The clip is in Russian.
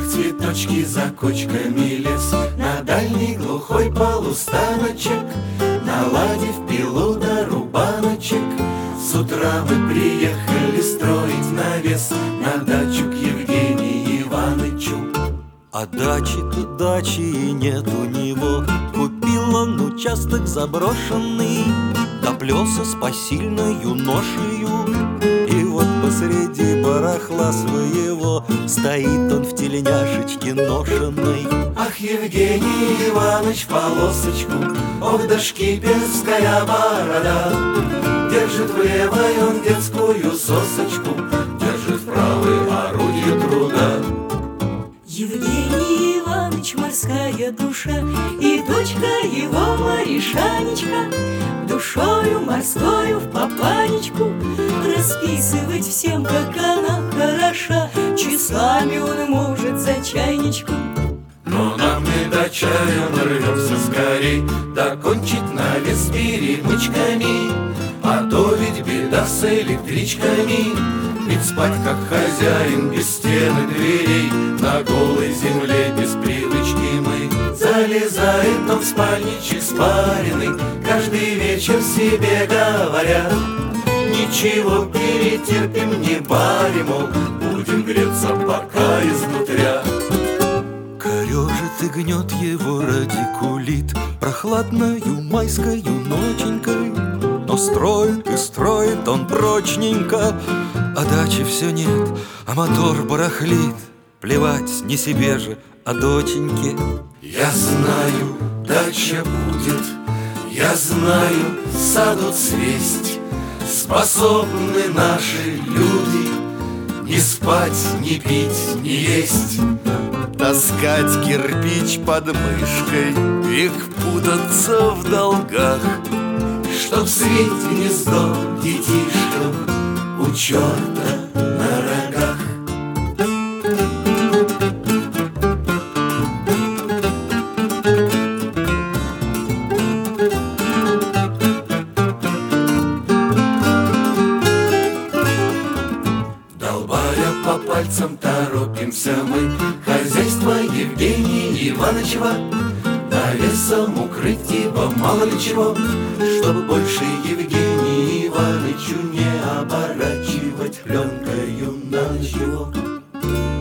цветочки за кочками лес, на дальний глухой полустаночек, наладив пилу до рубаночек. С утра мы приехали строить навес на дачу к Евгению Иванычу. А дачи-то дачи и нет у него. Купил он участок заброшенный, доплелся с посильною ношею. И вот посреди барахла своего стоит он в тельняшечке ношенной. Ах, Евгений Иваныч, полосочку, ох да шкиперская борода. Держит в левой он детскую сосочку, держит в правой орудие труда. Евгений Иваныч, морская душа, и дочка его Маришанечка, душою морскою в папанечку расписывать всем, как она хороша. Часами он может за чайничком. Но нам не до чая, мы рвемся скорей докончить навес перемычками. А то ведь беда с электричками, ведь спать как хозяин без стены дверей, на голой земле без привычки мы. Залезает он в спальничек спаренный, каждый вечер себе говоря: ничего, перетерпим, не парим, мол, будем греться пока изнутря. Корежит и гнет его радикулит прохладною майскою ноченькой. Но строит и строит он прочненько, а дачи все нет, а мотор барахлит. Плевать не себе же, а доченьке. Я знаю, дача будет, я знаю, саду цвесть. Способны наши люди не спать, не пить, не есть, таскать кирпич под мышкой, век путаться в долгах, чтоб свить гнездо детишкам у черта на рогах. Долбая по пальцам, торопимся мы, хозяйство Евгения Иванычева навесом укрыть, ибо мало ли чего, чтобы больше Евгению Иванычу не оборачивать пленкою на ночь его.